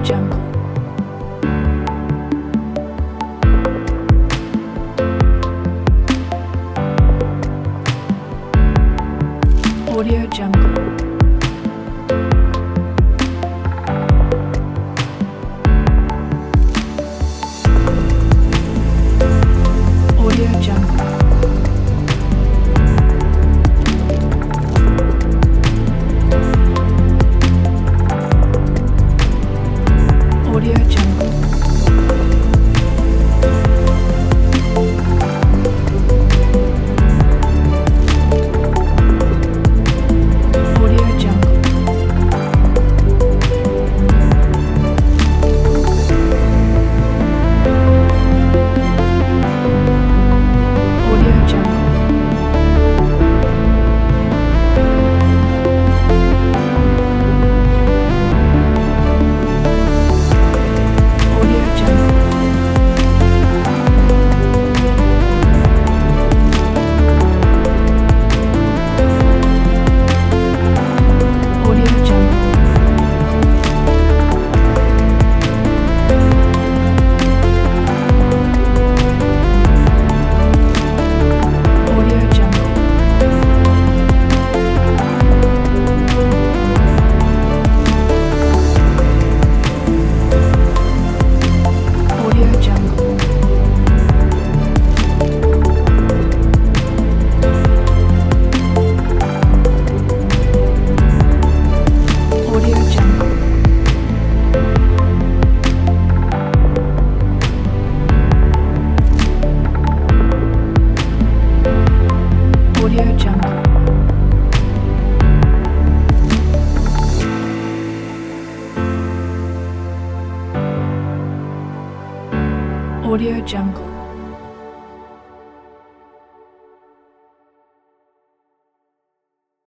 Jungle. Audio Jungle. Audio Jungle. Audio Jungle. Audio Jungle. Audio Jungle. Audio Jungle. Audio Jungle. Audio Jungle. Audio Jungle. Audio Jungle. Audio Jungle. Audio Jungle.